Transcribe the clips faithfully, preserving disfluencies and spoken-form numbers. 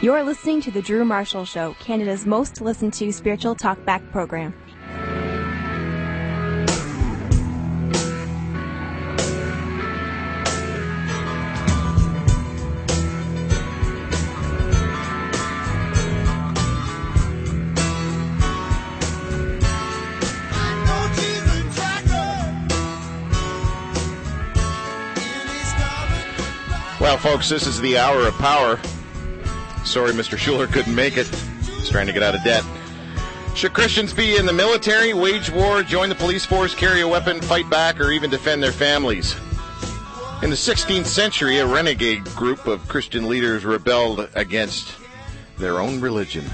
You're listening to The Drew Marshall Show, Canada's most listened to spiritual talkback program. Well, folks, this is the hour of power. Sorry, Mister Schuler couldn't make it. He's trying to get out of debt. Should Christians be in the military, wage war, join the police force, carry a weapon, fight back, or even defend their families? In the sixteenth century, a renegade group of Christian leaders rebelled against their own religion.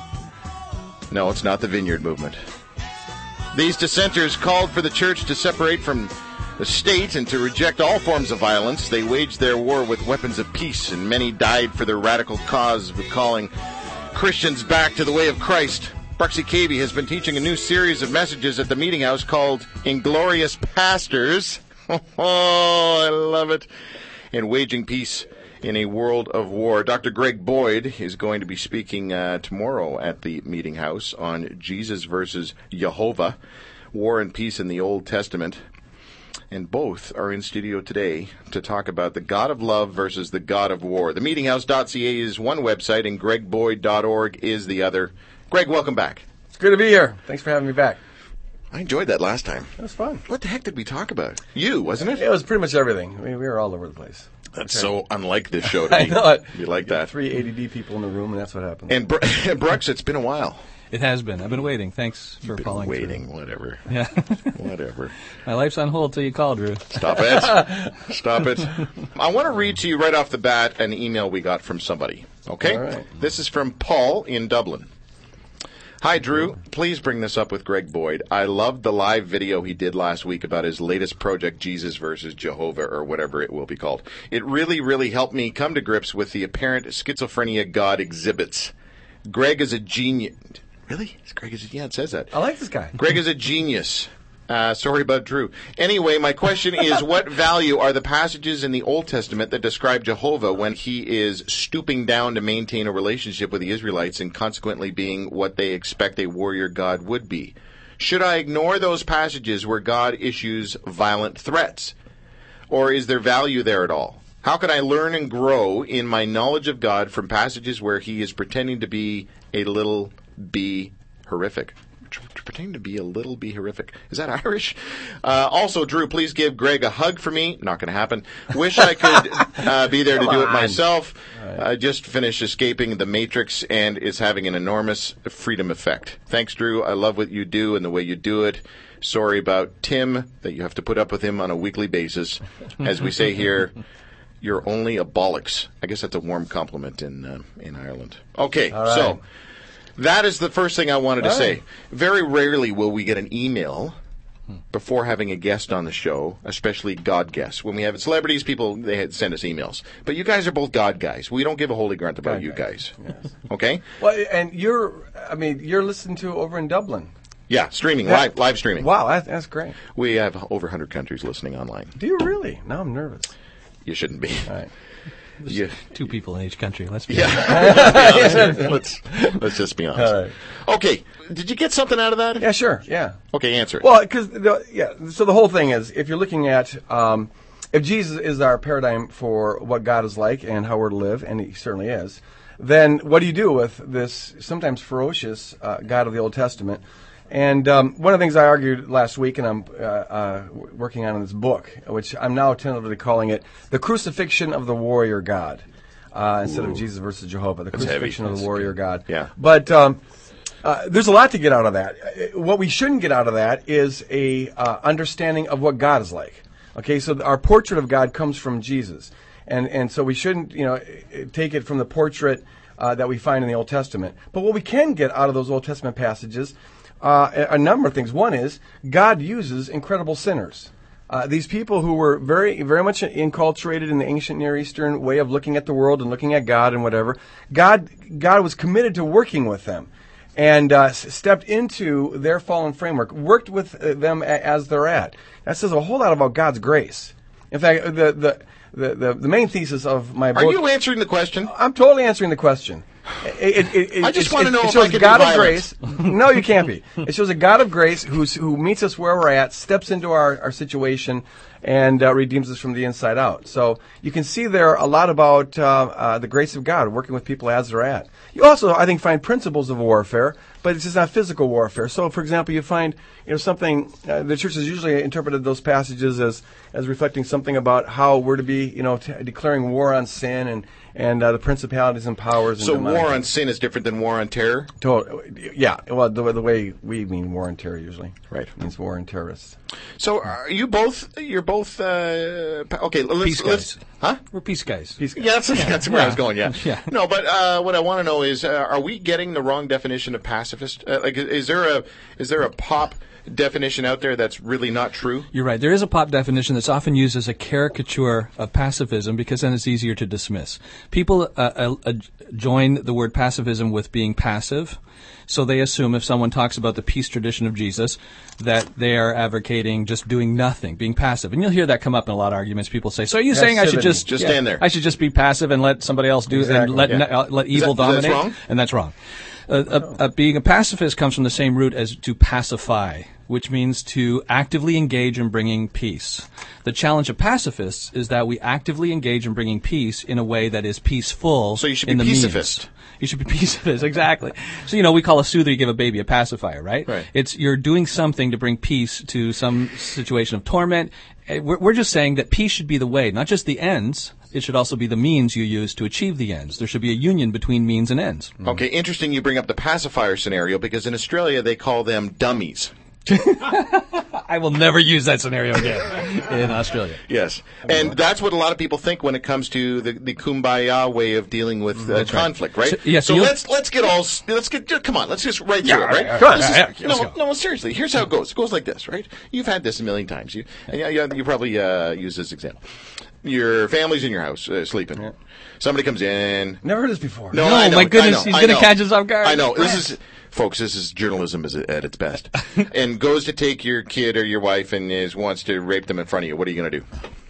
No, it's not the Vineyard Movement. These dissenters called for the church to separate from the state and to reject all forms of violence. They waged their war with weapons of peace, and many died for their radical cause of calling Christians back to the way of Christ. Bruxy Cavey has been teaching a new series of messages at the Meeting House called Inglorious Pastors. Oh, I love it. In waging peace in a world of war. Doctor Greg Boyd is going to be speaking uh, tomorrow at the Meeting House on Jesus versus Jehovah, War and Peace in the Old Testament. And both are in studio today to talk about the God of love versus the God of war. The meeting house dot c a is one website, and greg boyd dot org is the other. Greg, welcome back. It's good to be here. Thanks for having me back. I enjoyed that last time. It was fun. What the heck did we talk about? You, wasn't it? It was pretty much everything. I mean, we were all over the place. That's okay. So unlike this show to I be. know it. You like that. Three A D D people in the room, and that's what happened. And Br- Brooks, it's been a while. It has been. I've been waiting. Thanks for been calling. Waiting, through. whatever. Yeah. Whatever. My life's on hold till you call, Drew. Stop it. Stop it. I want to read to you right off the bat an email we got from somebody. Okay? All right. This is from Paul in Dublin. Hi, Drew. Please bring this up with Greg Boyd. I loved the live video he did last week about his latest project, Jesus versus Jehovah, or whatever it will be called. It really, really helped me come to grips with the apparent schizophrenia God exhibits. Greg is a genius. Really? Greg is a, yeah, it says that. I like this guy. Greg is a genius. Uh, sorry about Drew. Anyway, my question is, what value are the passages in the Old Testament that describe Jehovah when he is stooping down to maintain a relationship with the Israelites and consequently being what they expect a warrior God would be? Should I ignore those passages where God issues violent threats? Or is there value there at all? How can I learn and grow in my knowledge of God from passages where he is pretending to be a little be horrific? Pretending to be a little be horrific. Is that Irish? Uh, also, Drew, please give Greg a hug for me. Not going to happen. Wish I could uh, be there to do it myself. I uh, just finished escaping the Matrix and is having an enormous freedom effect. Thanks, Drew. I love what you do and the way you do it. Sorry about Tim, that you have to put up with him on a weekly basis. As we say here, you're only a bollocks. I guess that's a warm compliment in uh, in Ireland. Okay, right. So that is the first thing I wanted to All say. right. Very rarely will we get an email before having a guest on the show, especially God guests. When we have celebrities, people, they send us emails. But you guys are both God guys. We don't give a holy grunt about God you guys. guys. Yes. Okay? Well, and you're, I mean, you're listening to over in Dublin. Yeah, streaming, That- live live streaming. Wow, that, that's great. We have over one hundred countries listening online. Do you really? Now I'm nervous. You shouldn't be. All right. You, Two people in each country. Let's be yeah. let's, be honest. let's, let's just be honest. All right. Okay, did you get something out of that? Yeah, sure. Yeah. Okay, answer it. Well, because yeah, so the whole thing is, if you're looking at, um, if Jesus is our paradigm for what God is like and how we're to live, and he certainly is, then what do you do with this sometimes ferocious uh, God of the Old Testament? And um, one of the things I argued last week, and I'm uh, uh, working on in this book, which I'm now tentatively calling it "The Crucifixion of the Warrior God," uh, instead Ooh. of Jesus versus Jehovah. The That's Crucifixion heavy. of the That's Warrior good. God. Yeah. But um, uh, there's a lot to get out of that. What we shouldn't get out of that is a uh, understanding of what God is like. Okay, so our portrait of God comes from Jesus, and and so we shouldn't, you know, take it from the portrait uh, that we find in the Old Testament. But what we can get out of those Old Testament passages. Uh, a number of things. One is God uses incredible sinners. Uh, these people who were very, very much enculturated in the ancient Near Eastern way of looking at the world and looking at God and whatever. God, God was committed to working with them, and uh, s- stepped into their fallen framework, worked with uh, them a- as they're at. That says a whole lot about God's grace. In fact, the the the, the, the main thesis of my book. Are you answering the question? I'm totally answering the question. It, it, it, I just it, want to it, know it if shows I can a God be of violent. grace. No, you can't be. It shows a God of grace who's, who meets us where we're at, steps into our, our situation, and uh, redeems us from the inside out. So you can see there a lot about uh, uh, the grace of God, working with people as they're at. You also, I think, find principles of warfare, but it's just not physical warfare. So, for example, you find you know something. Uh, the church has usually interpreted those passages as as reflecting something about how we're to be, you know, t- declaring war on sin and and uh, the principalities and powers. And So demonic war on sin is different than war on terror? To- yeah, well, the, the way we mean war and terror usually, Right. means war and terrorists. So are you both, you're both, uh, pa- okay, let's, Peace let's, guys. huh? We're peace guys. Peace Yeah, that's, that's where I was going, yeah. Yeah. No, but uh, what I want to know is, uh, are we getting the wrong definition of pacifist? Uh, like, is there a is there a pop definition out there that's really not true? You're right. There is a pop definition that's often used as a caricature of pacifism because then it's easier to dismiss. People uh, uh, uh, join the word pacifism with being passive, so they assume if someone talks about the peace tradition of Jesus that they are advocating just doing nothing, being passive. And you'll hear that come up in a lot of arguments. People say, so are you saying I should Passivity. just, Just stand there. I should just be passive and let somebody else do it Exactly. and let, Yeah. ne- uh, let evil that- that's dominate? wrong? And that's wrong. Uh, uh, uh, being a pacifist comes from the same root as to pacify, which means to actively engage in bringing peace. The challenge of pacifists is that we actively engage in bringing peace in a way that is peaceful. So you should be in the means. peacifist. You should be pacifist, exactly. So, you know, we call a soother, you give a baby a pacifier, right? Right. It's, you're doing something to bring peace to some situation of torment. Eh, We're, we're just saying that peace should be the way, not just the ends. It should also be the means you use to achieve the ends. There should be a union between means and ends. Okay, interesting you bring up the pacifier scenario because in Australia they call them dummies. I will never use that scenario again in Australia. Yes, and that's what a lot of people think when it comes to the, the kumbaya way of dealing with uh, conflict, right? So- yeah, so so you'll- let's let's get all let's get come on, let's just right through Yeah, it, right? yeah, come on, This is- yeah, yeah, let's no, go. no, seriously. Here's how it goes. It goes like this, right? You've had this a million times. You and yeah, yeah, you probably uh, use this example. Your family's in your house uh, sleeping. Somebody comes in. Never heard this before. No, No, I know, my goodness, I know, he's I gonna know. catch us off guard. I know. This is, folks, this is journalism is at its best. And goes to take your kid or your wife and is wants to rape them in front of you. What are you going to do?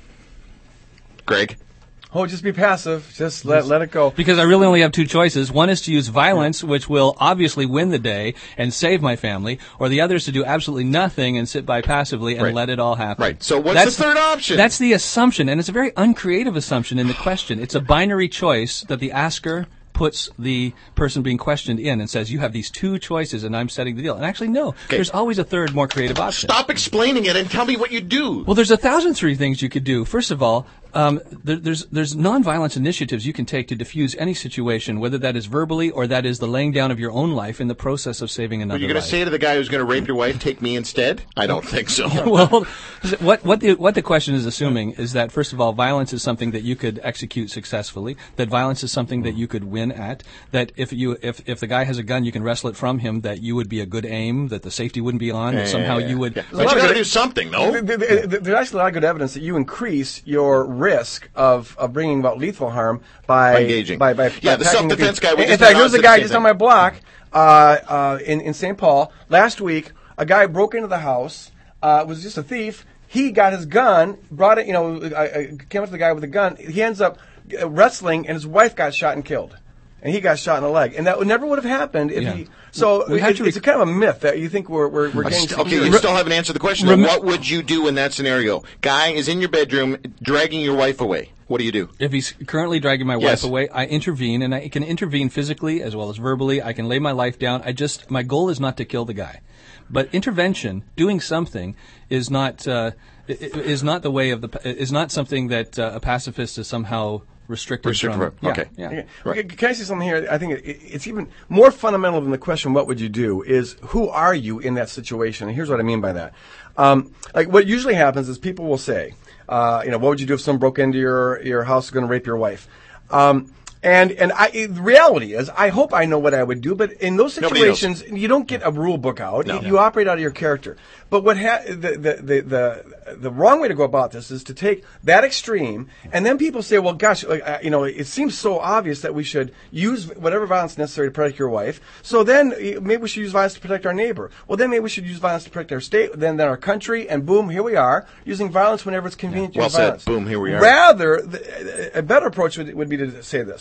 Greg? Oh, just be passive. Just let let it go. Because I really only have two choices. One is to use violence, which will obviously win the day and save my family, or the other is to do absolutely nothing and sit by passively and Right. let it all happen. Right. So what's That's the third option? That's the assumption, and it's a very uncreative assumption in the question. It's a binary choice that the asker puts the person being questioned in and says, you have these two choices and I'm setting the deal. And actually, no. There's always a third, more creative option. Stop explaining it and tell me what you do. Well, there's a thousand three things you could do. First of all, um, there, there's there's nonviolence initiatives you can take to diffuse any situation, whether that is verbally or that is the laying down of your own life in the process of saving another Are you going to life. say to the guy who's going to rape your wife, take me instead? I don't think so. Well, what what the what the question is assuming is that first of all, violence is something that you could execute successfully. That violence is something that you could win at. That if you if if the guy has a gun, you can wrestle it from him. That you would be a good aim. That the safety wouldn't be on. That somehow you would. Yeah. There's a But lot you of got to good- do something, no? Th- th- th- There's actually a lot of good evidence that you increase your risk of, of bringing about lethal harm by By engaging. By, by, Yeah, by the attacking self-defense people. guy we In, just in fact, had there was on a said guy the just same on my block uh, uh, in in Saint Paul last week. A guy broke into the house. Uh, was just a thief. He got his gun, brought it. You know, I, I came up to the guy with a gun. He ends up uh, wrestling, and his wife got shot and killed. And he got shot in the leg, and that would never would have happened if Yeah. he. So We have it, to it's a kind of a myth that you think we're we're, we're I getting. st- okay, security. you still haven't answered the question. Rem- What would you do in that scenario? Guy is in your bedroom dragging your wife away. What do you do? If he's currently dragging my Yes. wife away, I intervene, and I can intervene physically as well as verbally. I can lay my life down. I just my goal is not to kill the guy, but intervention, doing something, is not uh, i- i- is not the way of the pa- is not something that uh, a pacifist is somehow restricted, Restricted from. from- Yeah, okay. yeah. Okay. Right. Okay, Can I say something here? I think it, it's even more fundamental than the question, what would you do, is who are you in that situation? And here's what I mean by that. Um, like what usually happens is people will say, uh, you know, what would you do if someone broke into your, your house and going to rape your wife? Um, and and I, the reality is, I hope I know what I would do, but in those Nobody knows. situations, you don't get a rule book out. No. You, you operate out of your character. But what ha- the, the, the, the, the wrong way to go about this is to take that extreme, and then people say, well, gosh, like, uh, you know, it seems so obvious that we should use whatever violence necessary to protect your wife. So then uh, maybe we should use violence to protect our neighbor. Well, then maybe we should use violence to protect our state, then, then our country, and boom, here we are, using violence whenever it's convenient to Well use said. violence. Boom, here we are. Rather, the, a better approach would, would be to say this.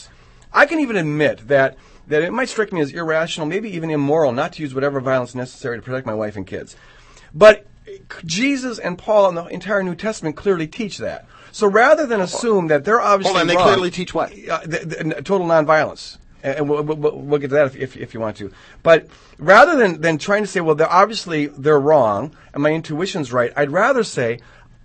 I can even admit that that it might strike me as irrational, maybe even immoral, not to use whatever violence necessary to protect my wife and kids. But Jesus and Paul and the entire New Testament clearly teach that. So rather than assume that they're obviously Hold on, they wrong, clearly teach what? Uh, the, the, total nonviolence. And we'll, we'll, we'll get to that if, if, if you want to. But rather than, than trying to say, well, they're obviously they're wrong and my intuition's right, I'd rather say,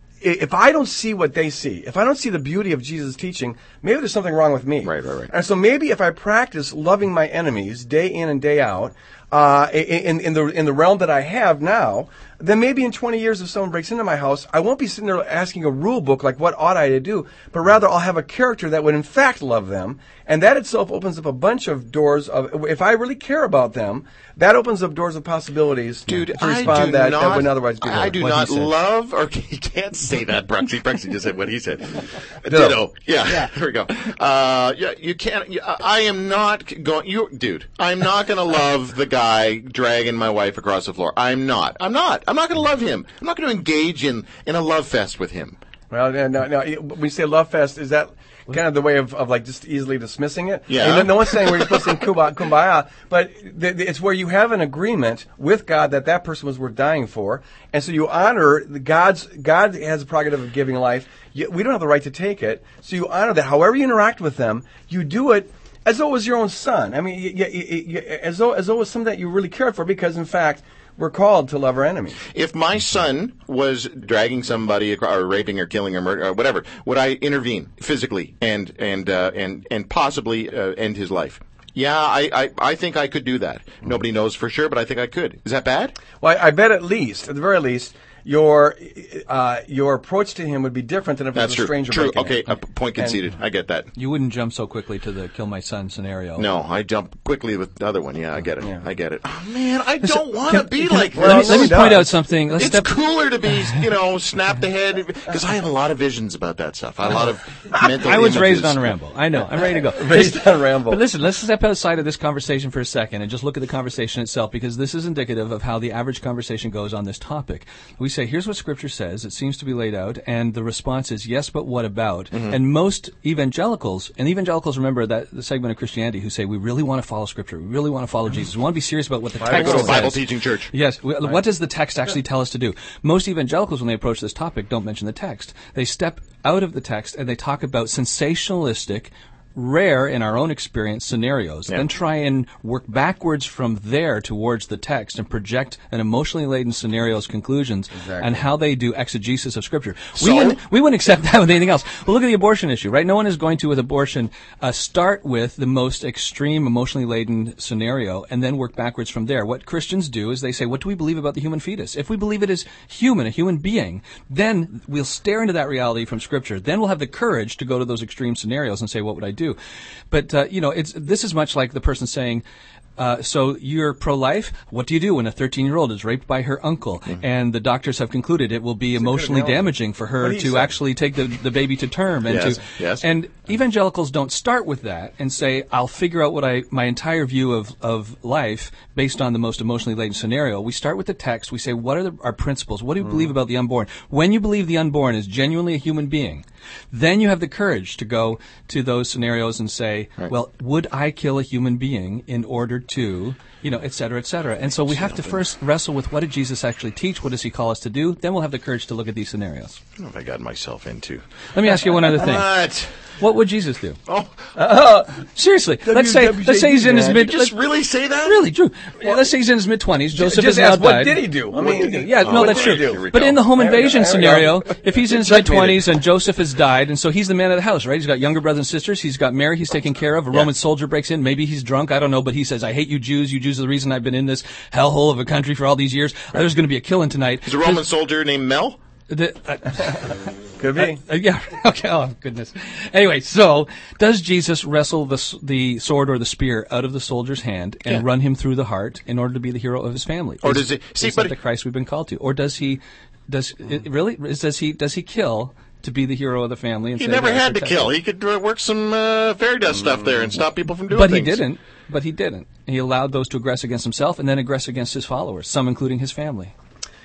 if I don't see what they see, if I don't see the beauty of Jesus' teaching, maybe there's something wrong with me. Right, right, right. And so maybe if I practice loving my enemies day in and day out, uh, in, in the in the realm that I have now, then maybe in twenty years if someone breaks into my house, I won't be sitting there asking a rule book like what ought I to do, but rather I'll have a character that would in fact love them, and that itself opens up a bunch of doors of, if I really care about them, that opens up doors of possibilities Dude, to I respond do that, not, that wouldn't otherwise be there. I do What not he said. love, or you can't say that, Bruxy. Bruxy just said what he said. Ditto. Ditto. Yeah, yeah. There we go. Uh, yeah, you can't, you, I am not going, you, dude, I'm not going to love the guy dragging my wife across the floor. I'm not. I'm not. I'm not going to love him. I'm not going to engage in, in a love fest with him. Well, no, no, no. When you say love fest, is that kind of the way of, of like just easily dismissing it? Yeah. I mean, no one's saying we're supposed to sing kumbaya, kumbaya, but th- th- it's where you have an agreement with God that that person was worth dying for, and so you honor the God's. God has a prerogative of giving life. You, we don't have the right to take it, so you honor that. However you interact with them, you do it as though it was your own son. I mean, y- y- y- as though as though it was something that you really cared for, because in fact, we're called to love our enemies. If my son was dragging somebody across, or raping or killing or murder or whatever, would I intervene physically and and uh, and and possibly uh, end his life? Yeah, I, I, I think I could do that. Nobody knows for sure, but I think I could. Is that bad? Well, I, I bet at least, at the very least, your uh, your approach to him would be different than if That's it was true. a stranger. True. breaking Okay, in. a point conceded. And, I get that. You wouldn't jump so quickly to the kill my son scenario. No, I jump quickly with the other one. Yeah, I get it. Yeah. I get it. Oh, man, I don't want to Can- be can- like Well, this. Let me It point does. out something. Let's It's step. cooler to be, you know, snapped ahead, because I have a lot of visions about that stuff. A lot of mental I was images. raised on Rambo. I know. I'm ready to go. Raised on Rambo. But listen, let's step outside of this conversation for a second and just look at the conversation itself, because this is indicative of how the average conversation goes on this topic. We say, here's what Scripture says. It seems to be laid out, and the response is, yes, but what about? Mm-hmm. And most evangelicals, and evangelicals remember that the segment of Christianity who say, we really want to follow Scripture. We really want to follow Jesus. We want to be serious about what the Why text go to Go a to a says. Bible teaching church. Yes. We, What does the text actually tell us to do? Most evangelicals, when they approach this topic, don't mention the text. They step out of the text and they talk about sensationalistic, rare in our own experience scenarios, Yeah. then try and work backwards from there towards the text and project an emotionally laden scenario's conclusions and how they do exegesis of Scripture. we, So? wouldn't, we wouldn't accept that with anything else. Well, look at the abortion issue, right? No one is going to, with abortion, uh, start with the most extreme emotionally laden scenario and then work backwards from there. What Christians do is they say, what do we believe about the human fetus? If we believe it is human, a human being, then we'll stare into that reality from Scripture. Then we'll have the courage to go to those extreme scenarios and say, what would I do? But, uh, you know, it's this is much like the person saying, uh, so you're pro-life? What do you do when a thirteen-year-old is raped by her uncle Mm-hmm. and the doctors have concluded it will be emotionally analogy. damaging for her What do to you say? actually take the, the baby to term? And Yes, to, yes. And evangelicals don't start with that and say, I'll figure out what I my entire view of, of life based on the most emotionally laden scenario. We start with the text. We say, what are the, our principles? What do you Mm. believe about the unborn? When you believe the unborn is genuinely a human being, then you have the courage to go to those scenarios and say, well, would I kill a human being in order to, you know, et cetera, et cetera. And so we have to first wrestle with what did Jesus actually teach? What does he call us to do? Then we'll have the courage to look at these scenarios. What have I got myself into? Let me ask you one other thing. What? What would Jesus do? Oh, Seriously, let's say W W J D, let's say he's in his man. mid. just let's- really say that? Really, Drew. Well, let's say he's in his mid twenties. Joseph just has now ask, what died. did he do? I What mean, did he do? Yeah, oh, no, what that's did he true. do? Here we But go. in the home There we go, invasion there we scenario, go. if he's in his Checkmated. mid twenties and Joseph has died, and so he's the man of the house, right? He's got younger brothers and sisters. He's got Mary. He's taken care of. A Roman soldier breaks in. Maybe he's drunk. I don't know. But he says, "I hate you Jews. You Jews are the reason I've been in this hellhole of a country for all these years. There's going to be a killing tonight." He's a Roman soldier named Mel? The- uh, Could be. Uh, yeah. Okay. Oh goodness. Anyway, so does Jesus wrestle the s- the sword or the spear out of the soldier's hand and Yeah. run him through the heart in order to be the hero of his family? Or Is- does he- see, is that but- the Christ we've been called to, or does he? Does it, really? Is, does he? Does he kill to be the hero of the family? And He say, never "Yeah, had to protect kill. me"? He could uh, work some uh, fairy dust stuff there and stop people from doing But he things. didn't. But he didn't. He allowed those to aggress against himself and then aggress against his followers, some including his family.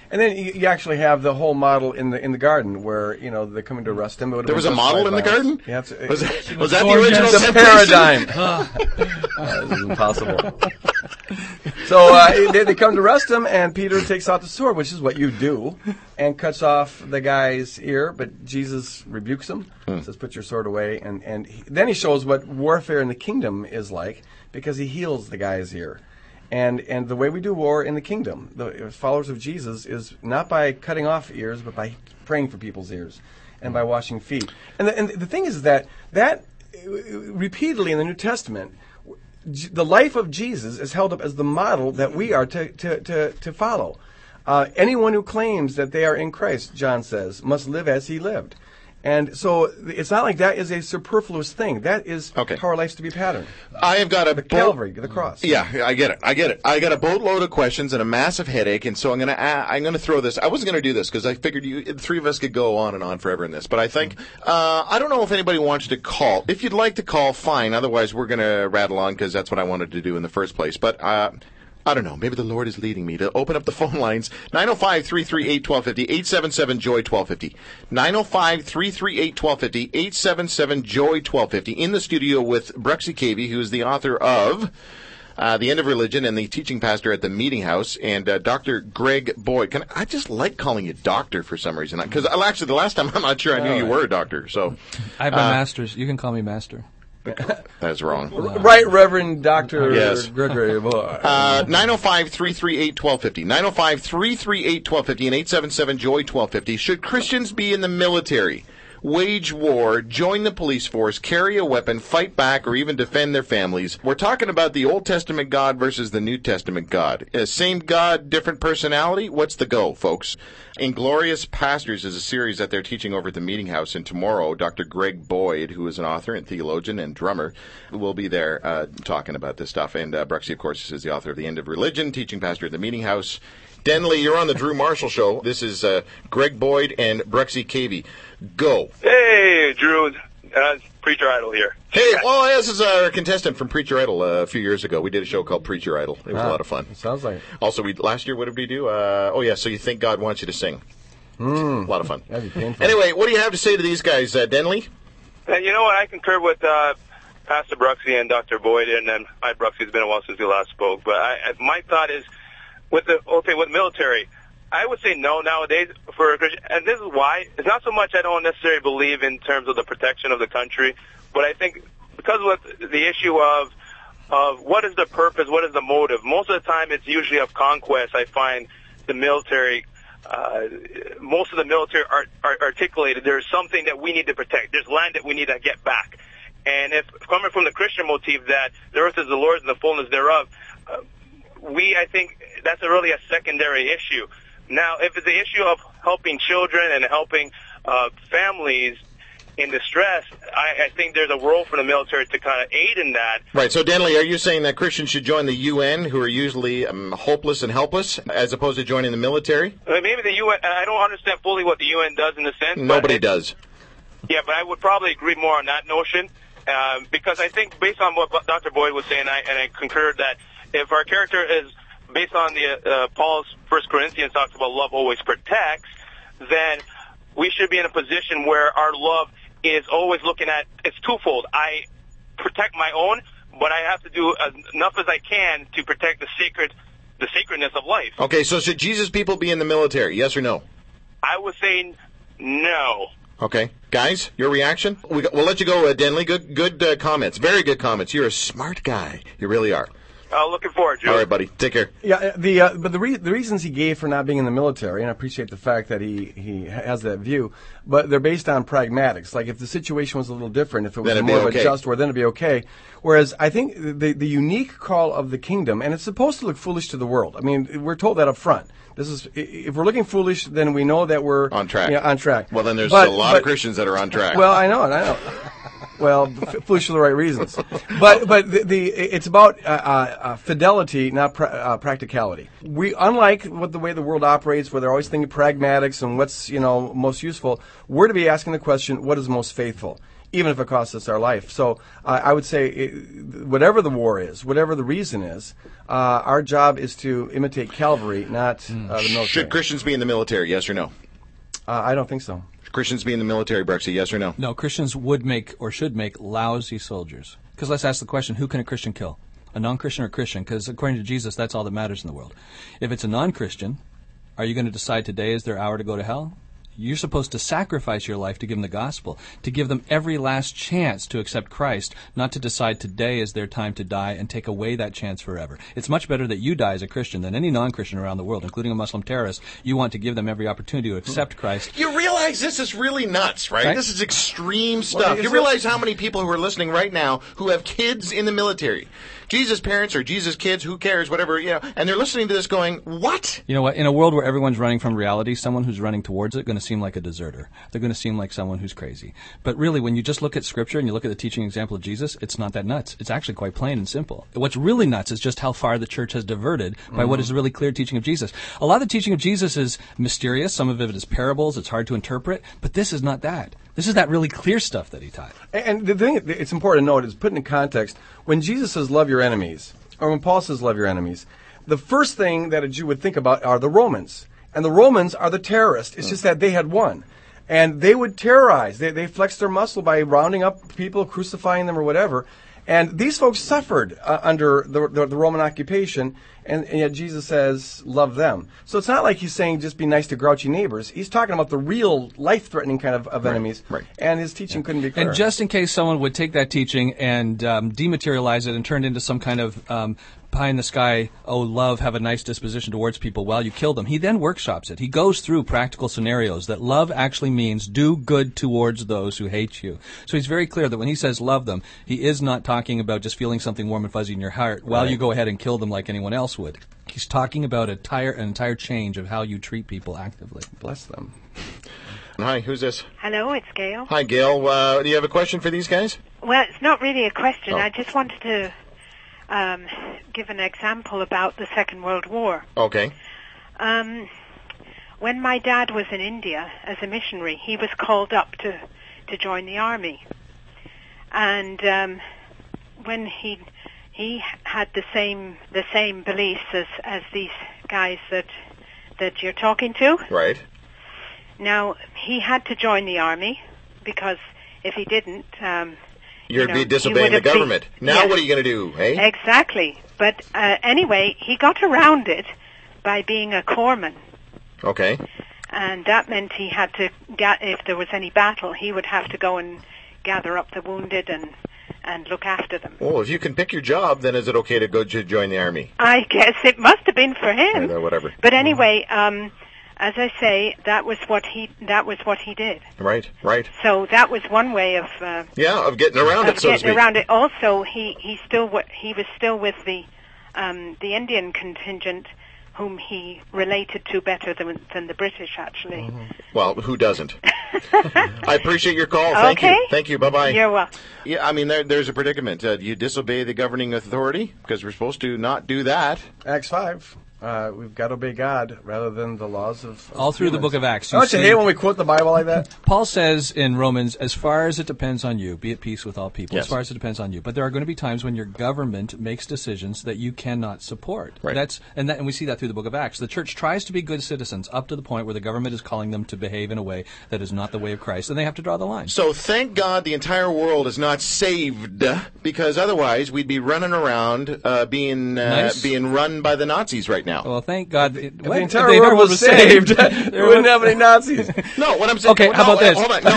And then you, you actually have the whole model in the in the garden where, you know, they're coming to arrest him. There was a model in the garden? Yeah, it's, was it, that, was that the original the paradigm? uh, this is impossible. So uh, they, they come to arrest him, and Peter takes out the sword, which is what you do, and cuts off the guy's ear. But Jesus rebukes him, hmm. says, "Put your sword away." And and he, then he shows what warfare in the kingdom is like, because he heals the guy's ear. And and the way we do war in the kingdom, the followers of Jesus, is not by cutting off ears, but by praying for people's ears and by washing feet. And the, and the thing is that that repeatedly in the New Testament, the life of Jesus is held up as the model that we are to to to, to follow. Uh, anyone who claims that they are in Christ, John says, must live as he lived. And so it's not like that is a superfluous thing. That is okay. how our life's to be patterned. I have got a the boat- Calvary, the cross. Yeah, I get it. I get it. I got a boatload of questions and a massive headache, and so I'm gonna uh, I'm gonna throw this. I wasn't gonna do this because I figured you the three of us could go on and on forever in this. But I think uh, I don't know if anybody wants to call. If you'd like to call, fine. Otherwise, we're gonna rattle on because that's what I wanted to do in the first place. But. Uh, I don't know. Maybe the Lord is leading me to open up the phone lines. nine oh five, three three eight, one two five zero, eight seven seven, J O Y, one two five zero. nine oh five, three three eight, one two five zero, eight seven seven, J O Y, one two five zero. In the studio with Bruxy Cavey, who is the author of uh, The End of Religion and the teaching pastor at the Meeting House, and uh, Doctor Greg Boyd. Can I, I just like calling you doctor for some reason. Because actually, the last time, I'm not sure I knew you were a doctor. So I have my uh, master's. You can call me master. That's wrong. Right, Reverend Doctor Yes. Gregory Boyd. Uh, nine oh five, three three eight, one two five zero. nine oh five, three three eight, one two five zero and eight seven seven, J O Y, one two five zero. Should Christians be in the military, wage war, join the police force, carry a weapon, fight back, or even defend their families? We're talking about the Old Testament God versus the New Testament God. Uh, same God, different personality? What's the go, folks? Inglorious Pastors is a series that they're teaching over at the Meeting House, and tomorrow Doctor Greg Boyd, who is an author and theologian and drummer, will be there uh, talking about this stuff. And uh, Bruxy, of course, is the author of The End of Religion, teaching pastor at the Meeting House. Denley, you're on the Drew Marshall Show. This is uh, Greg Boyd and Bruxy Cavey. Go. Hey, Drew. Uh, Preacher Idol here. Hey, well, this is our contestant from Preacher Idol uh, a few years ago. We did a show called Preacher Idol. It was ah, a lot of fun. It sounds like it. Also, we last year, what did we do? Uh, oh, yeah, so you think God wants you to sing. Mm. A lot of fun. That'd be painful. Anyway, what do you have to say to these guys, uh, Denley? Uh, you know what? I concur with uh, Pastor Bruxy and Doctor Boyd, and then I, Bruxy, it's been a while since we last spoke. But I, I, my thought is, with the okay, with military, I would say no nowadays for a Christian, and this is why. It's not so much I don't necessarily believe in terms of the protection of the country, but I think because of the issue of of what is the purpose, what is the motive. Most of the time, it's usually of conquest. I find the military, uh, most of the military are, are articulated. There's something that we need to protect. There's land that we need to get back. And if coming from the Christian motif that the earth is the Lord's and the fullness thereof, uh, we, I think, that's a really a secondary issue. Now, if it's the issue of helping children and helping uh, families in distress, I, I think there's a role for the military to kind of aid in that. Right. So, Denley, are you saying that Christians should join the U N, who are usually um, hopeless and helpless, as opposed to joining the military? Uh, maybe the U N, I don't understand fully what the U N does in the sense. Nobody it, does. Yeah, but I would probably agree more on that notion, um, because I think based on what Doctor Boyd was saying, I, and I concur that if our character is based on the uh, Paul's First Corinthians talks about love always protects, then we should be in a position where our love is always looking at, it's twofold. I protect my own, but I have to do enough as I can to protect the sacred, the sacredness of life. Okay, so should Jesus people be in the military? Yes or no? I was saying no. Okay. Guys, your reaction? We, we'll let you go, uh, Denley. Good good uh, comments. Very good comments. You're a smart guy. You really are. Uh, looking forward, Joe. All right, buddy. Take care. Yeah, the uh, but the re- the reasons he gave for not being in the military, and I appreciate the fact that he, he has that view, but they're based on pragmatics. Like if the situation was a little different, if it was more of okay. a just war, then it'd be okay. Whereas I think the the unique call of the kingdom, and it's supposed to look foolish to the world. I mean, we're told that up front. This is if we're looking foolish, then we know that we're on track. You know, on track. Well, then there's but, a lot but, of Christians that are on track. Well, I know, and I know. Well, f- foolish for the right reasons, but but the, the it's about uh, uh, fidelity, not pra- uh, practicality. We unlike what the way the world operates, where they're always thinking pragmatics and what's you know most useful. We're to be asking the question, what is most faithful? even if it costs us our life. So uh, I would say, it, whatever the war is, whatever the reason is, uh, our job is to imitate Calvary, not mm. uh, the military. Should Christians be in the military, yes or no? Uh, I don't think so. Should Christians be in the military, Bruxy, yes or no? No, Christians would make or should make lousy soldiers. Because let's ask the question, who can a Christian kill? A non-Christian or Christian? Because according to Jesus, that's all that matters in the world. If it's a non-Christian, are you going to decide today is their hour to go to hell? You're supposed to sacrifice your life to give them the gospel, to give them every last chance to accept Christ, not to decide today is their time to die and take away that chance forever. It's much better that you die as a Christian than any non-Christian around the world, including a Muslim terrorist. You want to give them every opportunity to accept Christ. You realize this is really nuts, right? right? This is extreme stuff. Well, you realize how many people who are listening right now who have kids in the military, Jesus' parents or Jesus' kids, who cares, whatever, you know, and they're listening to this going, what? You know what? In a world where everyone's running from reality, someone who's running towards it is going to seem like a deserter. They're going to seem like someone who's crazy. But really, when you just look at Scripture and you look at the teaching example of Jesus, it's not that nuts. It's actually quite plain and simple. What's really nuts is just how far the church has diverted by mm-hmm. what is the really clear teaching of Jesus. A lot of the teaching of Jesus is mysterious. Some of it is parables. It's hard to interpret. But this is not that. This is that really clear stuff that he taught. And the thing it's important to note is, put in context, when Jesus says love your enemies, or when Paul says love your enemies, the first thing that a Jew would think about are the Romans. And the Romans are the terrorists. It's just that they had won. And they would terrorize. They, they flexed their muscle by rounding up people, crucifying them or whatever. And these folks suffered uh, under the, the, the Roman occupation, and, and yet Jesus says, love them. So it's not like he's saying just be nice to grouchy neighbors. He's talking about the real life-threthreating kind of, of right, enemies, right. and his teaching yeah. couldn't be clearer. And just in case someone would take that teaching and um, dematerialize it and turn it into some kind of um, pie-in-the-sky, oh, love, have a nice disposition towards people while you kill them, he then workshops it. He goes through practical scenarios that love actually means do good towards those who hate you. So he's very clear that when he says love them, he is not talking about just feeling something warm and fuzzy in your heart while right. you go ahead and kill them like anyone else would. He's talking about a entire, an entire change of how you treat people actively. Bless them. Hi, who's this? Hello, it's Gail. Hi, Gail. Uh, do you have a question for these guys? Well, it's not really a question. Oh. I just wanted to um, give an example about the Second World War. Okay. Um, when my dad was in India as a missionary, he was called up to, to join the army. And um, when he he had the same the same beliefs as, as these guys that that you're talking to. Right. Now, he had to join the army because if he didn't, um, You'd you know, be disobeying the government. Be, now yes, what are you going to do, hey? Exactly. But uh, anyway, he got around it by being a corpsman. Okay. And that meant he had to, ga- if there was any battle, he would have to go and gather up the wounded and, and look after them. Well, if you can pick your job, then is it okay to go to join the army? I guess it must have been for him. Right, whatever. But anyway, um, as I say, that was what he that was what he did. Right, right. So that was one way of uh, yeah, of getting around of it, so getting to speak. around it. Also, he he still w- he was still with the um, the Indian contingent, whom he related to better than than the British, actually. Mm-hmm. Well, who doesn't? I appreciate your call. Thank okay. you. Thank you. Bye bye. You're welcome. Yeah, I mean, there, there's a predicament. Uh, do you disobey the governing authority because we're supposed to not do that? Acts five. Uh, we've got to obey God rather than the laws of, of all through humans. the book of Acts. Don't you hate when we quote the Bible like that? Paul says in Romans, as far as it depends on you, be at peace with all people, yes. as far as it depends on you. But there are going to be times when your government makes decisions that you cannot support. Right. That's and, that, and we see that through the book of Acts. The church tries to be good citizens up to the point where the government is calling them to behave in a way that is not the way of Christ, and they have to draw the line. So thank God the entire world is not saved, because otherwise we'd be running around uh, being uh, nice. being run by the Nazis right now. Well, thank God. If What? the entire If the world was saved, we wouldn't have any Nazis. No, what I'm saying... Okay, no, how about no, this? Hold on. No,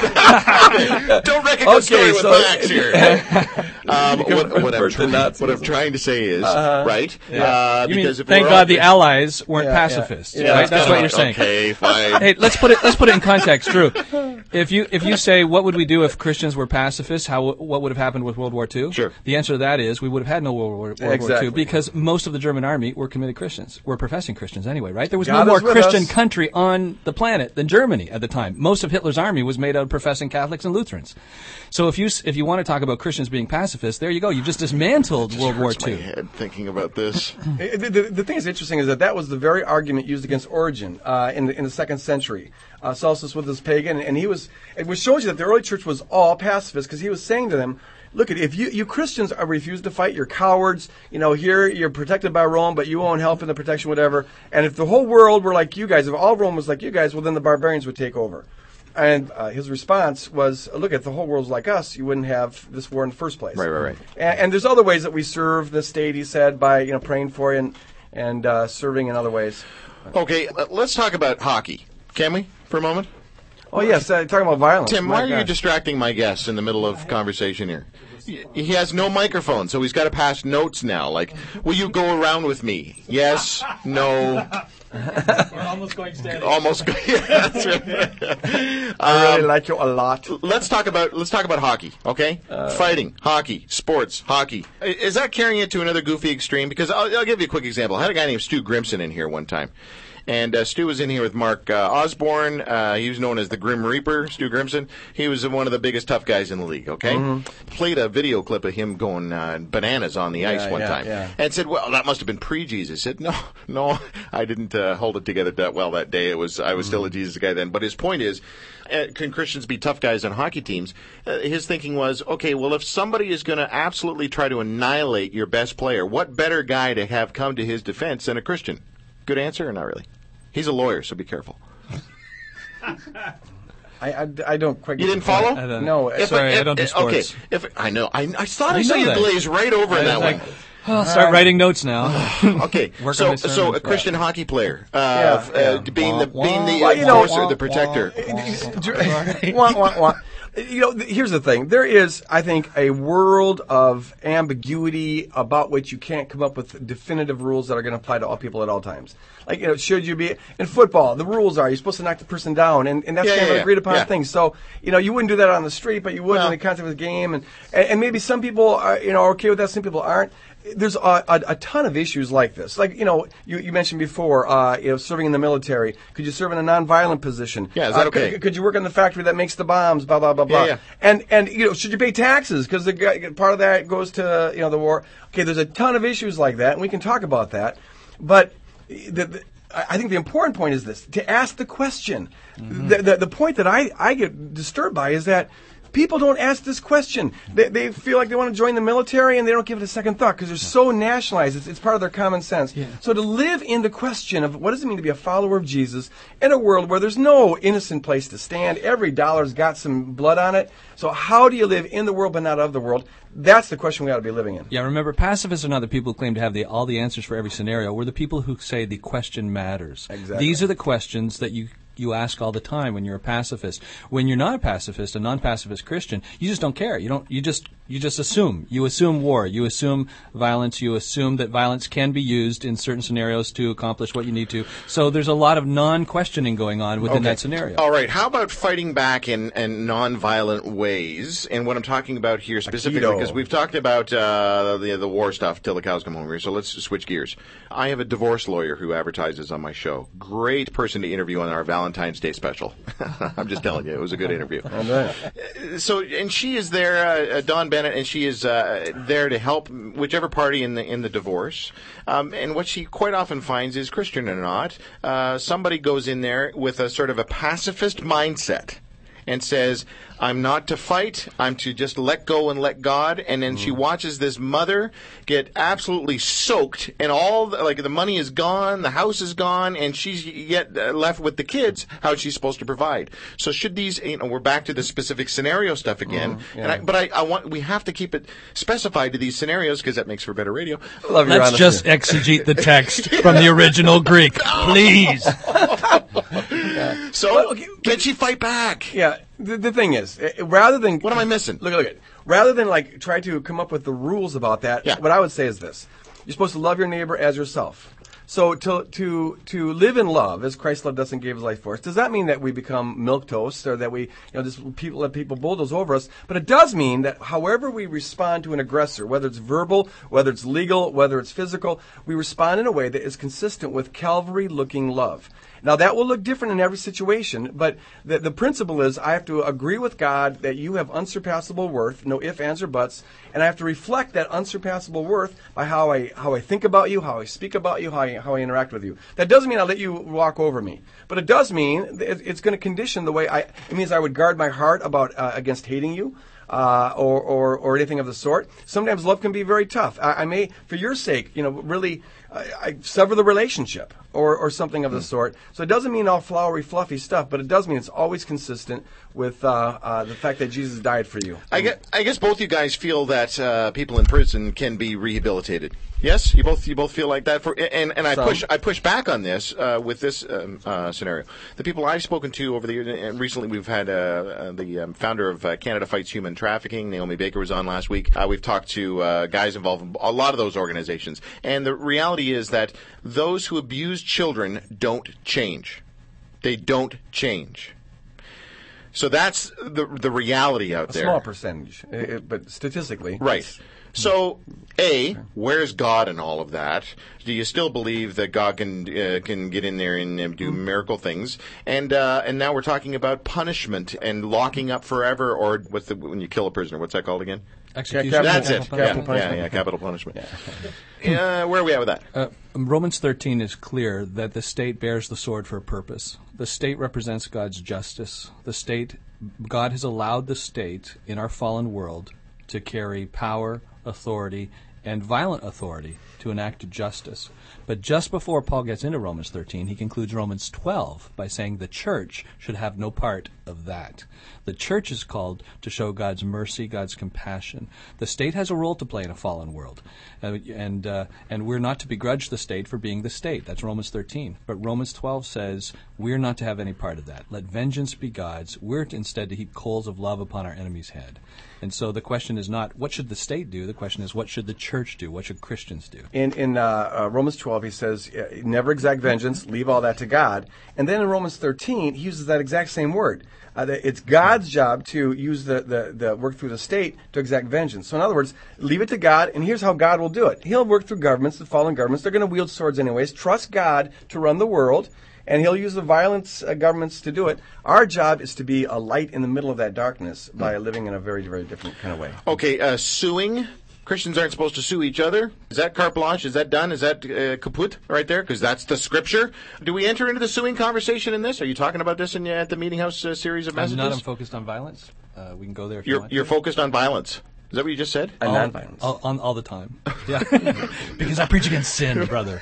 hold on. Don't wreck a good Okay, story with so- facts here. um, what, what, I'm try- what I'm trying to say is, Uh-huh. right? Yeah. Uh, You mean, because if thank we're God all- the Allies weren't Yeah, yeah. pacifists, Yeah. right? That's what you're saying. Okay, fine. Hey, let's put it let's put it in context, Drew. If you if you say what would we do if Christians were pacifists, how what would have happened with World War Two? Sure. The answer to that is we would have had no World War, World Exactly. War Two because most of the German army were committed Christians, were professing Christians anyway, right? There was God no more is with Christian us. country on the planet than Germany at the time. Most of Hitler's army was made out of professing Catholics and Lutherans. So if you if you want to talk about Christians being pacifists, pacifist, there you go. You've just dismantled Just World War hurts my Two. head thinking about this. The, the, the thing that's interesting is that that was the very argument used against Origen uh, in, the, in the second century. Uh, Celsus was this pagan, and he was, it was shows you that the early church was all pacifist because he was saying to them, look, if you, you Christians are refuse to fight, you're cowards. You know, here you're protected by Rome, but you won't help in the protection, whatever. And if the whole world were like you guys, if all Rome was like you guys, well, then the barbarians would take over. And uh, his response was, look, if the whole world's like us, you wouldn't have this war in the first place. Right, right, right. And, and there's other ways that we serve the state, he said, by you know praying for you and, and uh, serving in other ways. Okay, uh, let's talk about hockey. Can we, for a moment? Oh, yes, uh, talking about violence. Tim, My why are you gosh. distracting my guest in the middle of conversation here? He he has no microphone, so he's got to pass notes now. Like, will you go around with me? Yes, no. We're almost going standing. Almost. Yeah, that's right. I really Um, like you a lot. Let's talk about let's talk about hockey, okay? Uh, Fighting, hockey, sports, hockey. I- Is that carrying it to another goofy extreme? Because I'll, I'll give you a quick example. I had a guy named Stu Grimson in here one time. And uh, Stu was in here with Mark uh, Osborne. Uh, he was known as the Grim Reaper, Stu Grimson. He was one of the biggest tough guys in the league, okay? Played a video clip of him going uh, bananas on the ice Yeah, one yeah, time. yeah. And said, well, that must have been pre-Jesus. Said, no, no, I didn't uh, hold it together that well that day. It was I was still a Jesus guy then. But his point is, uh, can Christians be tough guys on hockey teams? Uh, his thinking was, okay, well, if somebody is going to absolutely try to annihilate your best player, what better guy to have come to his defense than a Christian? Good answer or not really? He's a lawyer, so be careful. I, I, I don't quite get You the didn't point. follow? I don't- No, If Sorry, if- I don't do if- sports. Okay, if I know, I, I thought I, I saw know you that. glaze right over in I that was like, one. I'll start writing notes now. Okay, Work on so my so sermons. a Christian hockey player, uh, Yeah, f- uh, yeah. being the being the Well, you know- enforcer, the protector. wah, wah, wah. You know, th- here's the thing. There is, I think, a world of ambiguity about which you can't come up with definitive rules that are going to apply to all people at all times. Like, you know, should you be in football? The rules are you're supposed to knock the person down, and, and that's Yeah, kind yeah, of yeah. an agreed upon Yeah. thing. So, you know, you wouldn't do that on the street, but you would Well- in the context of the game, and, and and maybe some people are, you know, are okay with that, some people aren't. There's a, a, a ton of issues like this. Like, you know, you, you mentioned before, uh, you know, serving in the military. Could you serve in a nonviolent position? Yeah, is that Uh, okay? Could, could you work in the factory that makes the bombs? Blah blah blah blah. Yeah, yeah. And and you know, should you pay taxes? Because the guy- part of that goes to you know the war. Okay, there's a ton of issues like that, and we can talk about that. But the, the, I I think the important point is this: to ask the question. Mm-hmm. The, the the point that I I get disturbed by is that people don't ask this question. They, they feel like they want to join the military and they don't give it a second thought because they're so nationalized. It's, it's part of their common sense. So to live in the question of what does it mean to be a follower of Jesus in a world where there's no innocent place to stand, every dollar's got some blood on it. So how do you live in the world but not of the world? That's the question we ought to be living in. Yeah, remember, pacifists are not the people who claim to have the, all the answers for every scenario. We're the people who say the question matters. Exactly. These are the questions that you you ask all the time when you're a pacifist. When you're not a pacifist, a non-pacifist Christian, you just don't care. You don't. You just you just assume. You assume war. You assume violence. You assume that violence can be used in certain scenarios to accomplish what you need to. So there's a lot of non-questioning going on within that scenario. All right. How about fighting back in, in non-violent ways? And what I'm talking about here specifically, Aikido. because we've talked about uh, the the war stuff till the cows come home here. So let's switch gears. I have a divorce lawyer who advertises on my show. Great person to interview on our Valentine's Day special. I'm just telling you, it was a good interview. So, and she is there, uh, uh, Dawn Bennett, and she is uh, there to help whichever party in the in the divorce. Um, and what she quite often finds is, Christian or not, uh, somebody goes in there with a sort of a pacifist mindset and says, I'm not to fight, I'm to just let go and let God. And then she watches this mother get absolutely soaked, and all, the, like, the money is gone, the house is gone, and she's yet uh, left with the kids. How is she supposed to provide? So should these, you know, we're back to the specific scenario stuff again. And I, but I, I want, we have to keep it specified to these scenarios because that makes for better radio. Love your Let's honesty. just exegete the text from the original Greek, please. So, Well, okay, can she fight back? Yeah, the, the thing is, uh, rather than What am I missing? Look, look at rather than like try to come up with the rules about that. Yeah. What I would say is this: you're supposed to love your neighbor as yourself. So to to to live in love, as Christ loved us and gave His life for us, does that mean that we become milquetoast or that we, you know, just people let people bulldoze over us? But it does mean that however we respond to an aggressor, whether it's verbal, whether it's legal, whether it's physical, we respond in a way that is consistent with Calvary-looking love. Now, that will look different in every situation, but the, the principle is I have to agree with God that you have unsurpassable worth, no ifs, ands, or buts, and I have to reflect that unsurpassable worth by how I how I think about you, how I speak about you, how I, how I interact with you. That doesn't mean I let you walk over me, but it does mean it, it's going to condition the way I. It means I would guard my heart about uh, against hating you. Uh, or, or, or anything of the sort. Sometimes love can be very tough. I, I may, for your sake, you know, really I, I sever the relationship or, or something of the sort. So it doesn't mean all flowery, fluffy stuff, but it does mean it's always consistent with uh, uh, the fact that Jesus died for you. I guess, I guess both you guys feel that uh, people in prison can be rehabilitated. Yes, you both you both feel like that. For and and I Some. push I push back on this uh, with this um, uh, scenario. The people I've spoken to over the years, and recently we've had uh, uh, the um, founder of uh, Canada Fights Human Trafficking, Naomi Baker, was on last week. Uh, we've talked to uh, guys involved in a lot of those organizations, and the reality is that those who abuse children don't change. They don't change. So that's the the reality out A there. small percentage, uh, uh, but statistically. Right. So, A, where's God in all of that? Do you still believe that God can uh, can get in there and, and do miracle things? And uh, and now we're talking about punishment and locking up forever, or what's the when you kill a prisoner? What's that called again? Execution. Capital- That's it. Capital Yeah, punishment. yeah, yeah, capital punishment. Uh, where are we at with that? Uh, Romans thirteen is clear that the state bears the sword for a purpose. The state represents God's justice. The state, God has allowed the state in our fallen world to carry power, authority, and violent authority to enact justice. But just before Paul gets into Romans thirteen, he concludes Romans twelve by saying the church should have no part of that. The church is called to show God's mercy, God's compassion. The state has a role to play in a fallen world, uh, and uh, and we're not to begrudge the state for being the state. That's Romans thirteen. But Romans twelve says we're not to have any part of that. Let vengeance be God's. We're to, instead to heap coals of love upon our enemy's head. And so the question is not what should the state do. The question is what should the church do? What should Christians do? In in uh, uh, Romans twelve, he says, uh, never exact vengeance, leave all that to God. And then in Romans thirteen, he uses that exact same word. Uh, that it's God's job to use the, the, the work through the state to exact vengeance. So in other words, leave it to God, and here's how God will do it. He'll work through governments, the fallen governments. They're going to wield swords anyways. Trust God to run the world, and he'll use the violent uh, governments to do it. Our job is to be a light in the middle of that darkness by living in a very, very different kind of way. Okay, uh, suing. Christians aren't supposed to sue each other. Is that carte blanche? Is that done? Is that uh, kaput right there? Because that's the scripture. Do we enter into the suing conversation in this? Are you talking about this in uh, at the Meeting House uh, series of I'm messages? not I'm focused on violence. Uh, we can go there if you You're want. you're focused on violence. Is that what you just said? And all, nonviolence. all, on, all the time. Yeah. Because I preach against sin, brother.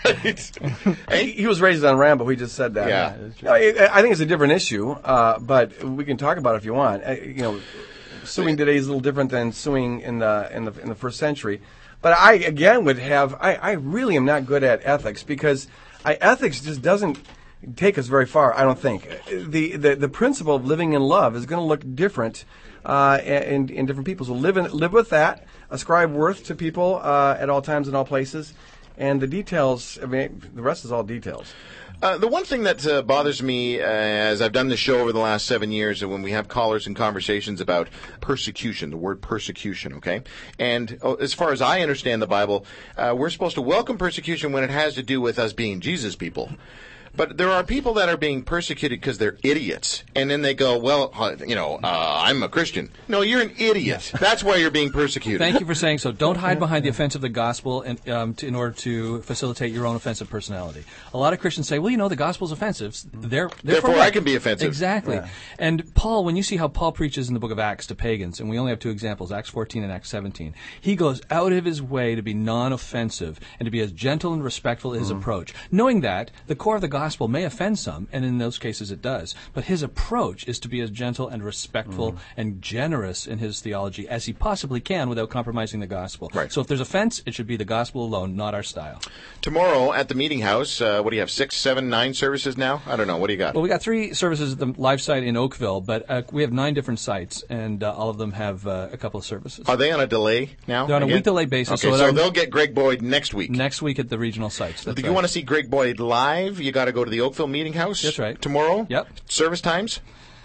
He, he was raised on Rambo. He just said that. Yeah. No, I, I think it's a different issue, uh, but we can talk about it if you want. Uh, you know, suing today is a little different than suing in the in the in the first century. But I again would have. I, I really am not good at ethics because I, ethics just doesn't take us very far. I don't think the the, the principle of living in love is going to look different uh, in in different people. So live in, live with that. Ascribe worth to people uh, at all times and all places. And the details, I mean, the rest is all details. Uh, the one thing that uh, bothers me uh, as I've done this show over the last seven years and when we have callers and conversations about persecution, the word persecution, okay? And uh, as far as I understand the Bible, uh, we're supposed to welcome persecution when it has to do with us being Jesus people. But there are people that are being persecuted because they're idiots. And then they go, well, uh, you know, uh, I'm a Christian. No, you're an idiot. That's why you're being persecuted. Thank you for saying so. Don't hide behind the offense of the gospel in, um, to, in order to facilitate your own offensive personality. A lot of Christians say, well, you know, the gospel's offensive. They're, Therefore, right. I can be offensive. Exactly. Yeah. And Paul, when you see how Paul preaches in the book of Acts to pagans, and we only have two examples, Acts fourteen and Acts seventeen, he goes out of his way to be non-offensive and to be as gentle and respectful in his Mm. approach, knowing that the core of the gospel may offend some, and in those cases it does. But his approach is to be as gentle and respectful Mm. and generous in his theology as he possibly can without compromising the gospel. Right. So if there's offense, it should be the gospel alone, not our style. Tomorrow at the Meeting House, uh, what do you have, six, seven, nine services now? I don't know. What do you got? Well, we got three services at the live site in Oakville, but uh, we have nine different sites, and uh, all of them have uh, a couple of services. Are they on a delay now? They're on a again? week delay basis. Okay, so, so our- they'll get Greg Boyd next week. next week at the regional sites. That's If you right. want to see Greg Boyd live, you got to go to the Oakville Meeting House. That's right. Tomorrow. Yep. Service times.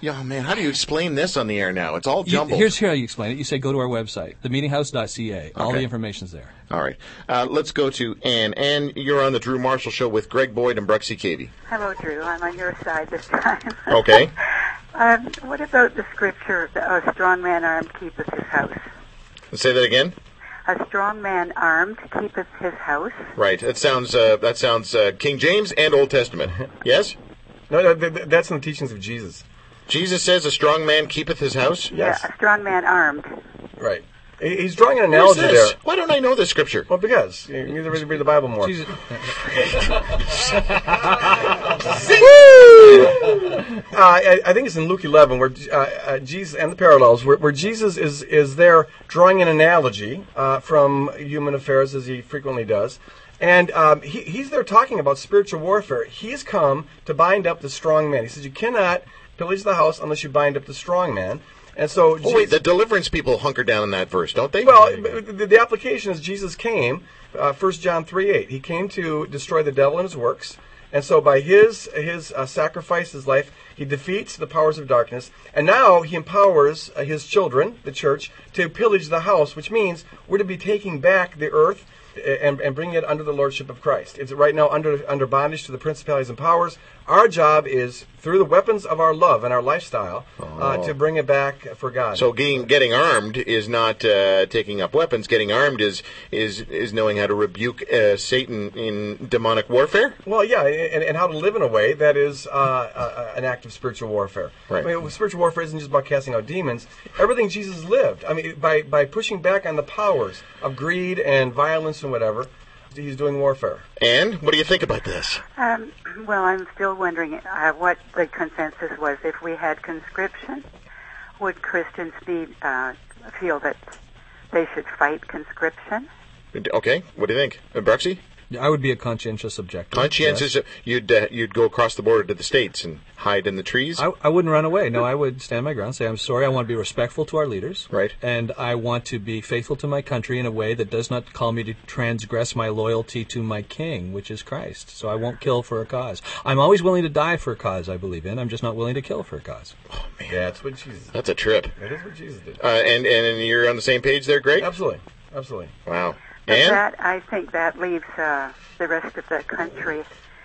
Yeah, man, how do you explain this on the air now? It's all jumbled. You, here's how you explain it. You say go to our website, the meeting house dot c a. All Okay. the information's there. All right. Uh, let's go to Ann. Ann, you're on the Drew Marshall Show with Greg Boyd and Bruxy Cavey. Hello, Drew. I'm on your side this time. Okay. um, what about the scripture, a strong man armed keepeth his house? Say that again? A strong man armed keepeth his house. Right. That sounds uh, that sounds uh, King James and Old Testament. Yes? No, no, th- th- that's in the teachings of Jesus. Jesus says a strong man keepeth his house? Yes. Yeah, a strong man armed. Right. He- He's drawing an Where's analogy this? there. Why don't I know this scripture? Well, because you need to read, read the Bible more. Jesus, Uh, I, I think it's in Luke eleven where uh, uh, Jesus and the parallels where, where Jesus is is there drawing an analogy uh, from human affairs as he frequently does, and um, he, he's there talking about spiritual warfare. He's come to bind up the strong man. He says you cannot pillage the house unless you bind up the strong man. And so, Oh, wait, the deliverance people hunker down in that verse, don't they? well, the, the application is Jesus came, uh, First John three eight. He came to destroy the devil and his works. And so by his his uh, sacrifice, his life, he defeats the powers of darkness. And now he empowers uh, his children, the church, to pillage the house, which means we're to be taking back the earth and, and bringing it under the lordship of Christ. It's right now under under bondage to the principalities and powers. Our job is, through the weapons of our love and our lifestyle, uh, to bring it back for God. So getting getting armed is not uh, taking up weapons. Getting armed is is is knowing how to rebuke uh, Satan in demonic warfare. Well, yeah, and, and how to live in a way that is uh, uh, an act of spiritual warfare. Right. I mean, spiritual warfare isn't just about casting out demons. Everything Jesus lived, I mean, by, by pushing back on the powers of greed and violence and whatever, he's doing warfare. And what do you think about this? Um, well, I'm still wondering uh, what the consensus was. If we had conscription, would Christians be uh, feel that they should fight conscription? Okay, what do you think, uh, Bruxy? I would be a conscientious objector. Conscientious, yes. you'd uh, you'd go across the border to the States and hide in the trees. I, I wouldn't run away. No, I would stand my ground, say, I'm sorry, I want to be respectful to our leaders. Right. And I want to be faithful to my country in a way that does not call me to transgress my loyalty to my king, which is Christ. So I won't kill for a cause. I'm always willing to die for a cause I believe in. I'm just not willing to kill for a cause. Oh, man. Yeah, that's what Jesus did. That's a trip. That is what Jesus did. Uh, and, and you're on the same page there, Greg? Absolutely. Absolutely. Wow. But And? that, I think that leaves uh, the rest of the country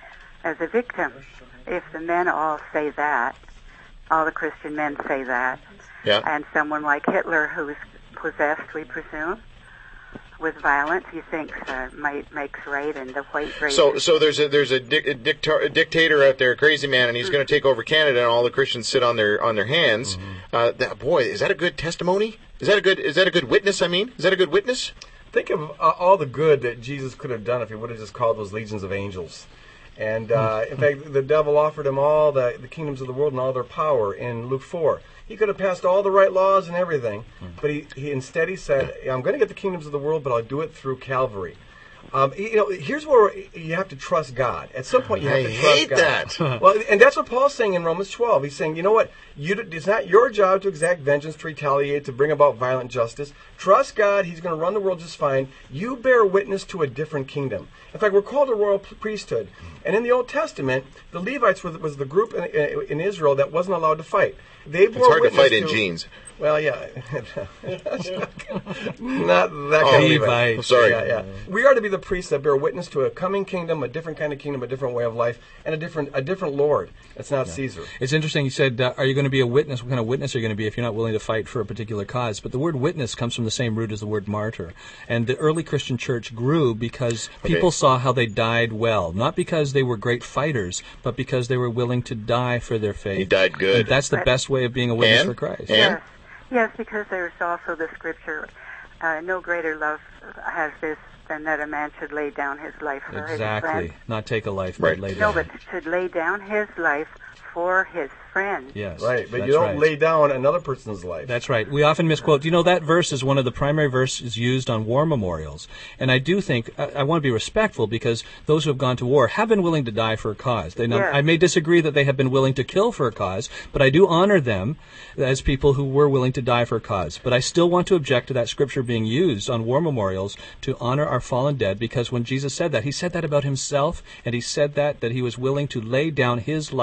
as a victim. If the men all say that, all the Christian men say that, Yeah. and someone like Hitler, who's possessed, we presume, with violence, he thinks uh, might makes right and the white race. So, so there's a there's a, dic- a, dictar- a dictator out there, a crazy man, and he's going to take over Canada, and all the Christians sit on their on their hands. Uh, that, boy, is that a good testimony? Is that a good is that a good witness? I mean, is that a good witness? Think of uh, all the good that Jesus could have done if he would have just called those legions of angels. And uh, in fact, the devil offered him all the, the kingdoms of the world and all their power in Luke four. He could have passed all the right laws and everything, but he, he instead he said, I'm going to get the kingdoms of the world, but I'll do it through Calvary. Um, you know, here's where you have to trust God. At some point, you have I to trust hate God. that. Well, and that's what Paul's saying in Romans twelve. He's saying, you know what? You, it's not your job to exact vengeance, to retaliate, to bring about violent justice. Trust God. He's going to run the world just fine. You bear witness to a different kingdom. In fact, we're called a royal priesthood. And in the Old Testament, the Levites was, was the group in, in Israel that wasn't allowed to fight. They bore It's hard to witness fight in jeans. Well, yeah. Not that Oh, kind of Levi. Levi. I'm sorry. Yeah, yeah. We are to be the priests that bear witness to a coming kingdom, a different kind of kingdom, a different way of life, and a different a different Lord. It's not Caesar. It's interesting. You said, uh, are you going to be a witness? What kind of witness are you going to be if you're not willing to fight for a particular cause? But the word witness comes from the same root as the word martyr. And the early Christian church grew because people Okay. saw how they died well. Not because they were great fighters, but because they were willing to die for their faith. He died good. And that's the best way of being a witness And? for Christ. And? Yes, yes, because there's also the scripture, uh, no greater love has this than that a man should lay down his life for his Exactly. friend. Not take a life, Right. but lay No, down. but should lay down his life for his friend. Yes. Right, but that's you don't right. lay down another person's life. That's right. We often misquote. You know, that verse is one of the primary verses used on war memorials. And I do think, I, I want to be respectful because those who have gone to war have been willing to die for a cause. They know, Yes. I may disagree that they have been willing to kill for a cause, but I do honor them as people who were willing to die for a cause. But I still want to object to that scripture being used on war memorials to honor our fallen dead, because when Jesus said that, he said that about himself, and he said that, that he was willing to lay down his life and allow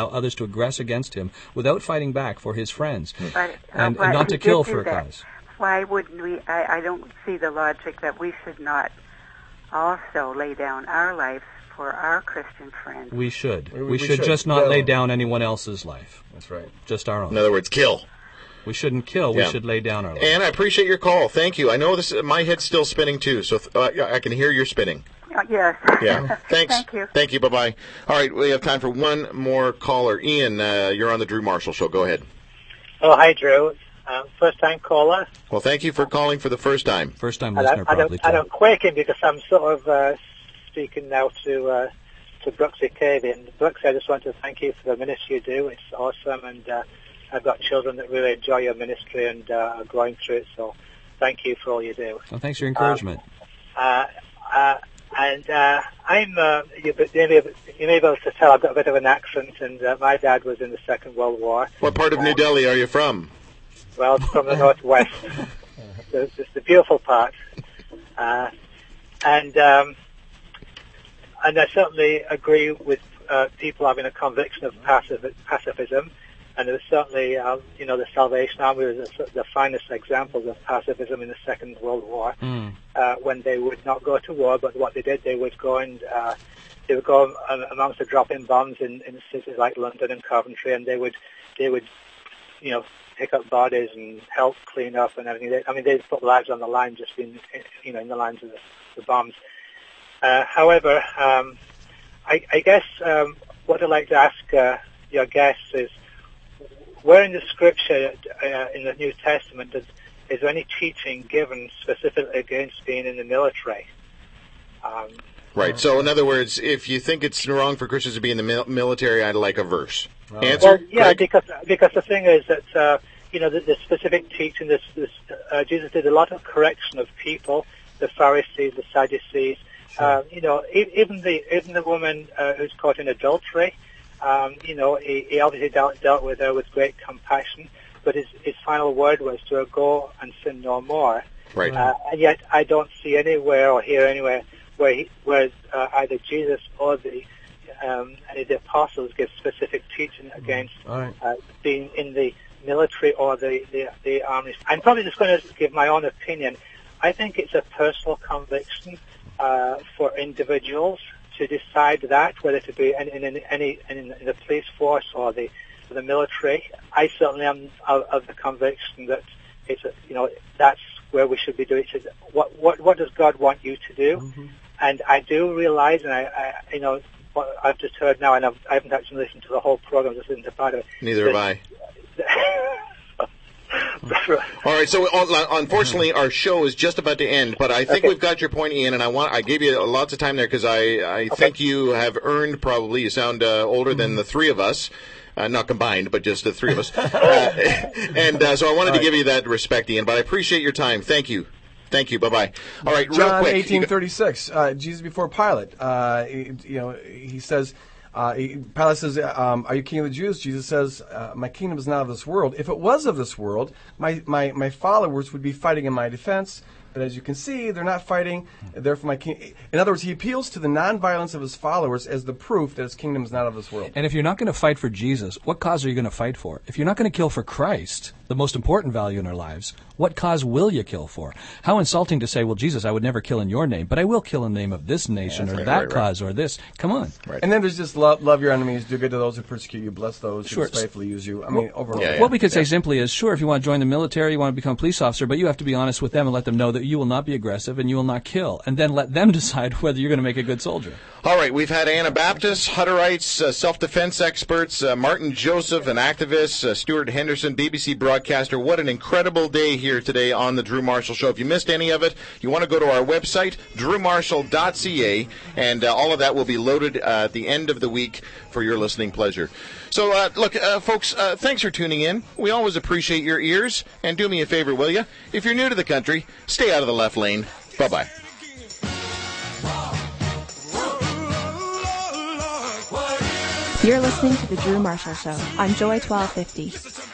allow others to aggress against him without fighting back for his friends, But, uh, and, why- and not he to kill did do for a that. cause. Why wouldn't we? I, I don't see the logic that we should not also lay down our lives for our Christian friends. We should. We- We, we should, should. just not No. lay down anyone else's life. That's right. Just our In own. other words, kill. We shouldn't kill. Yeah. We should lay down our life. And I appreciate your call. Thank you. I know this. My head's still spinning too, so uh, I can hear your spinning. Uh, yes. Yeah. Thanks. Thank you. Thank you. Bye bye. All right, we have time for one more caller. Ian, uh, you're on the Drew Marshall Show. Go ahead. Oh, hi, Drew. Uh, first-time caller. Well, thank you for calling for the first time. First time And listener, I, I probably. don't, I too. don't quaking because I'm sort of uh, speaking now to uh, to Brooksy Cavey. And Brooksy, I just want to thank you for the ministry you do. It's awesome, and uh, I've got children that really enjoy your ministry and uh, are going through it. So, thank you for all you do. Well, thanks for your encouragement. Uh, uh, and uh, I'm, uh, you, you, may, you may be able to tell I've got a bit of an accent, and uh, my dad was in the Second World War. What part of New Delhi are you from? Well, it's from the northwest. the, the, the beautiful part. Uh, and um, and I certainly agree with uh, people having a conviction of pacif- pacifism. And there's certainly, uh, you know, the Salvation Army was the, the finest examples of pacifism in the Second World War, Mm. uh, when they would not go to war, but what they did, they would go and uh, they would go um, amongst the dropping bombs in, in cities like London and Coventry, and they would they would, you know, pick up bodies and help clean up and everything. They, I mean, they put lives on the line just in, you know, in the lines of the, the bombs. Uh, however, um, I, I guess um, what I'd like to ask uh, your guests is, where in the Scripture, uh, in the New Testament, does, is there any teaching given specifically against being in the military? Um, Right. So, in other words, if you think it's wrong for Christians to be in the mil- military, I'd like a verse. Right. Answer? Well, yeah, Greg? because because the thing is that uh, you know the, the specific teaching. This, this uh, Jesus did a lot of correction of people, the Pharisees, the Sadducees. Sure. Uh, you know, e- even the even the woman uh, who's caught in adultery. Um, you know, he, he obviously dealt, dealt with her with great compassion, but his his final word was to go and sin no more. Right. Uh, and yet, I don't see anywhere or hear anywhere where he, where uh, either Jesus or the um, any of the apostles give specific teaching against All right. uh, being in the military or the, the, the armies. I'm probably just going to give my own opinion. I think it's a personal conviction uh, for individuals to decide that, whether to be in, in, in any in, in the police force or the or the military. I certainly am of, of the conviction that it's a, you know that's where we should be doing it. What what what does God want you to do? Mm-hmm. And I do realize, and I, I you know what I've just heard now, and I've, I haven't actually listened to the whole program, just listened to part of it. Neither have I. All right, so uh, unfortunately, our show is just about to end, but I think Okay. we've got your point, Ian, and I want I gave you lots of time there because I, I think you have earned probably, you sound uh, older than the three of us, uh, not combined, but just the three of us. Uh, and uh, so I wanted All to right. give you that respect, Ian, but I appreciate your time. Thank you. Thank you. Bye-bye. All right, real John quick. eighteen thirty-six, uh, Jesus before Pilate. Uh, he- you know, he says, uh, he, Pilate says, um, "Are you king of the Jews?" Jesus says, uh, "My kingdom is not of this world. If it was of this world, my, my, my followers would be fighting in my defense. But as you can see, they're not fighting. Therefore, my king." In other words, he appeals to the nonviolence of his followers as the proof that his kingdom is not of this world. And if you're not going to fight for Jesus, what cause are you going to fight for? If you're not going to kill for Christ, the most important value in our lives, what cause will you kill for? How insulting to say, well, Jesus, I would never kill in your name, but I will kill in the name of this nation Yeah, or right, that right, right. cause or this. Come on. Right. And then there's just love, love your enemies, do good to those who persecute you, bless those who Sure. despitefully use you. I mean, over and Yeah, over. yeah. What we could say simply is, sure, if you want to join the military, you want to become a police officer, but you have to be honest with them and let them know that you will not be aggressive and you will not kill, and then let them decide whether you're going to make a good soldier. All right, we've had Anabaptists, Hutterites, uh, self-defense experts, uh, Martin Joseph, an activist, uh, Stuart Henderson, B B C broadcaster. What an incredible day here today on the Drew Marshall Show. If you missed any of it, you want to go to our website, drew marshall dot c a, and uh, all of that will be loaded uh, at the end of the week for your listening pleasure. So, uh, look, uh, folks, uh, thanks for tuning in. We always appreciate your ears. And do me a favor, will you? If you're new to the country, stay out of the left lane. Bye-bye. You're listening to The Drew Marshall Show on Joy twelve fifty.